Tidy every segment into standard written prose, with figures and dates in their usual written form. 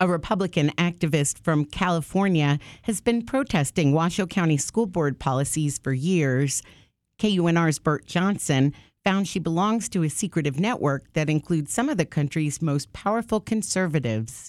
A Republican activist from California has been protesting Washoe County School Board policies for years. KUNR's Bert Johnson found she belongs to a secretive network that includes some of the country's most powerful conservatives.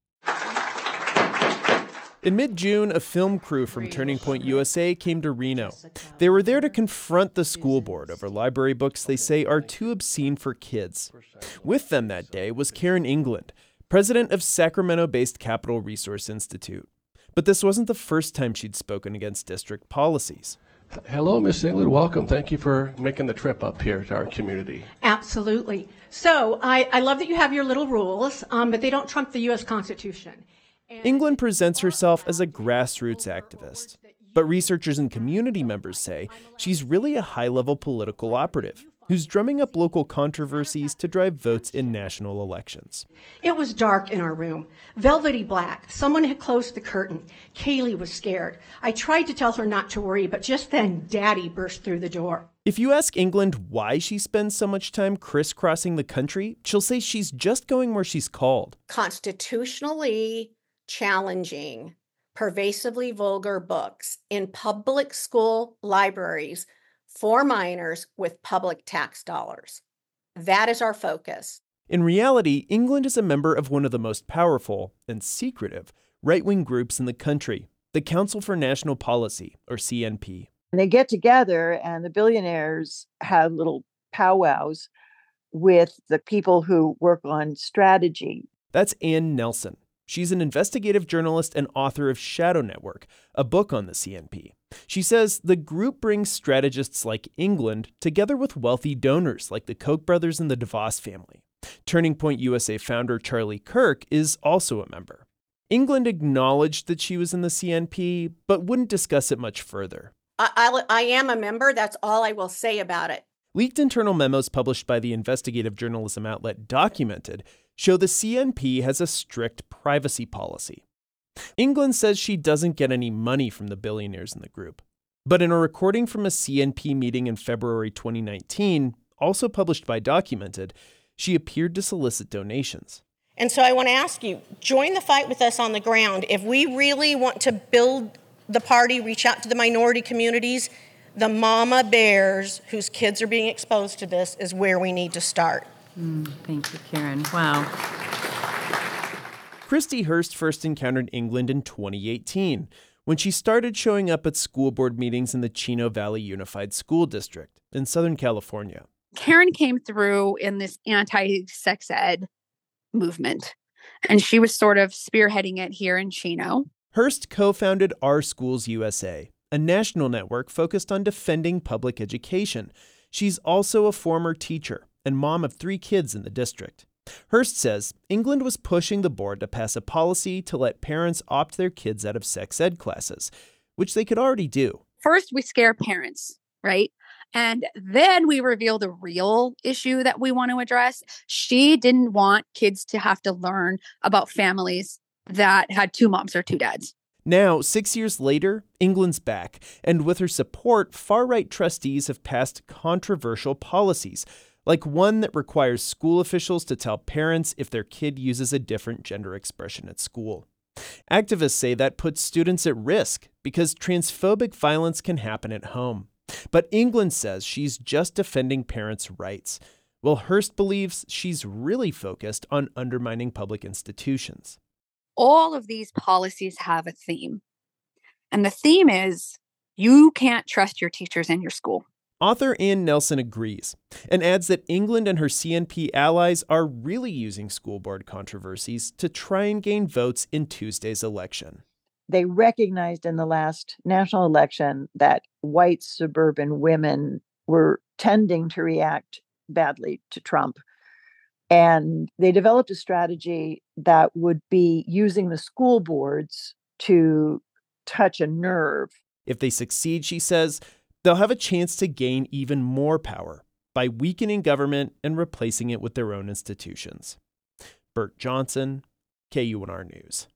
In mid-June, a film crew from Turning Point USA came to Reno. They were there to confront the school board over library books they say are too obscene for kids. With them that day was Karen England, president of Sacramento-based Capital Resource Institute. But this wasn't the first time she'd spoken against district policies. Hello, Miss England. Welcome. Thank you for making the trip up here to our community. Absolutely. So I love that you have your little rules, but they don't trump the U.S. Constitution. England presents herself as a grassroots activist, but researchers and community members say she's really a high-level political operative who's drumming up local controversies to drive votes in national elections. It was dark in our room, velvety black. Someone had closed the curtain. Kaylee was scared. I tried to tell her not to worry, but just then Daddy burst through the door. If you ask England why she spends so much time crisscrossing the country, she'll say she's just going where she's called. Constitutionally challenging pervasively vulgar books in public school libraries for minors with public tax dollars. That is our focus. In reality, England is a member of one of the most powerful and secretive right-wing groups in the country, the Council for National Policy, or CNP. They get together and the billionaires have little powwows with the people who work on strategy. That's Ann Nelson. She's an investigative journalist and author of Shadow Network, a book on the CNP. She says the group brings strategists like England together with wealthy donors like the Koch brothers and the DeVos family. Turning Point USA founder Charlie Kirk is also a member. England acknowledged that she was in the CNP, but wouldn't discuss it much further. I am a member. That's all I will say about it. Leaked internal memos published by the investigative journalism outlet Documented show the CNP has a strict privacy policy. England says she doesn't get any money from the billionaires in the group. But in a recording from a CNP meeting in February 2019, also published by Documented, she appeared to solicit donations. And so I want to ask you, join the fight with us on the ground. If we really want to build the party, reach out to the minority communities, the mama bears whose kids are being exposed to this is where we need to start. Thank you, Karen. Wow. Christy Hurst first encountered England in 2018 when she started showing up at school board meetings in the Chino Valley Unified School District in Southern California. Karen came through in this anti-sex ed movement, and she was sort of spearheading it here in Chino. Hurst co-founded Our Schools USA, a national network focused on defending public education. She's also a former teacher and mom of 3 kids in the district. Hurst says England was pushing the board to pass a policy to let parents opt their kids out of sex ed classes, which they could already do. First, we scare parents, right? And then we reveal the real issue that we want to address. She didn't want kids to have to learn about families that had 2 moms or 2 dads. Now, 6 years later, England's back, and with her support, far-right trustees have passed controversial policies, like one that requires school officials to tell parents if their kid uses a different gender expression at school. Activists say that puts students at risk because transphobic violence can happen at home. But England says she's just defending parents' rights, while Hurst believes she's really focused on undermining public institutions. All of these policies have a theme. And the theme is you can't trust your teachers in your school. Author Ann Nelson agrees and adds that England and her CNP allies are really using school board controversies to try and gain votes in Tuesday's election. They recognized in the last national election that white suburban women were tending to react badly to Trump. And they developed a strategy that would be using the school boards to touch a nerve. If they succeed, she says, they'll have a chance to gain even more power by weakening government and replacing it with their own institutions. Bert Johnson, KUNR News.